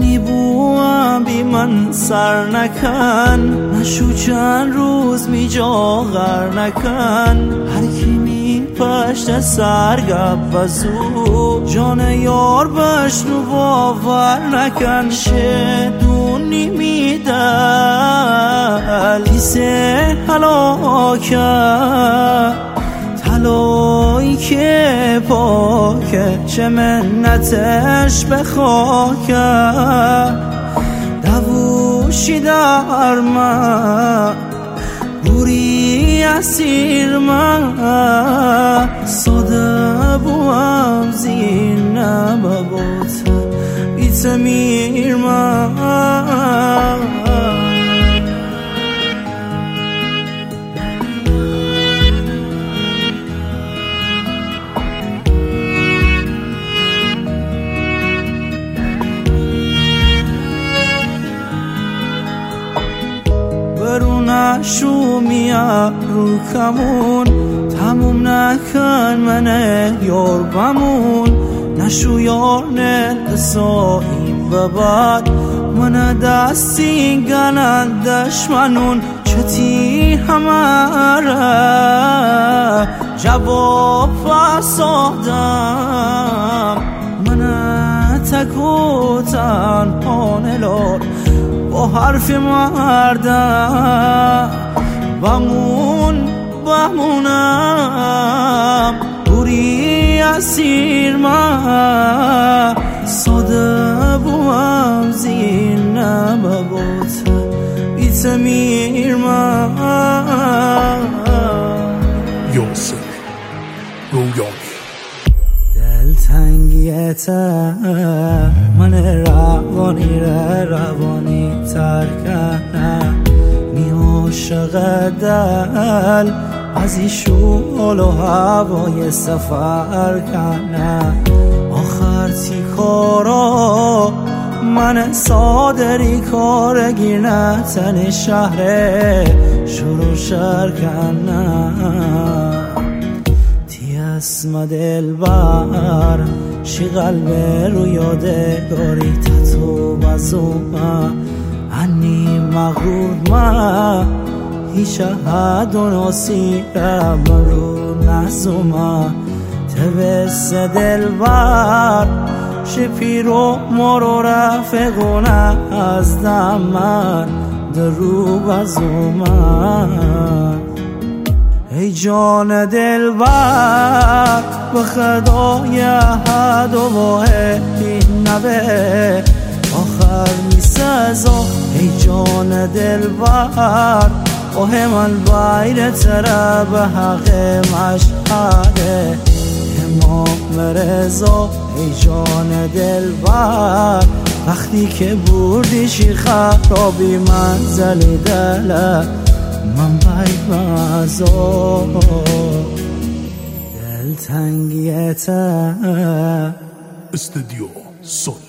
نمیبوام بی من سر نکن، نشو چند روز می جا غر نکن. هر کی می پشت سر گپ بزو، جان یار بشنو باور نکن. شدونی میدل کیسه هلاکه، طلایی که پاکه چه منتش به خاکه. دووشی در من بوری اسیر من، ساده بوام زین نبابت بیت میر من. برو نشو میا رو کمون، تموم نکن من یار بمون. نشو یار نلساییم بباد، من دستی گنن دشمنون. چتی هماره جواب فسادم، من تکو تنها نلار با حرف مردم. بمونم بوری اسیر من، ساده بوام زین نبابت بیت میر من. یاسر رویانی دلتنگیت من روانی تر کنه، می عاشق دل از ایشول و هوای سفر کنه. آخر تی کارا من صادری کارگیر نتن شهر شروع شر کنه. اسم دلبر شی قلب رو یادگاری تتو بزومه. انی مغرور ما هیچ حد و ناسیرم رو نزومه. تبس دلبر شی پیرو مارو رفقونه از دمن درو بزومه. ای جان دلبر به خدای احد و واحد نبه آخر می سزا. ای جان دلبر اوه من بایر تره به حق مشهده امام رضا. ای جان دلبر وقتی که بردیشی خرابی منزل دله من باید بازا. دلتنگیت استودیو سول.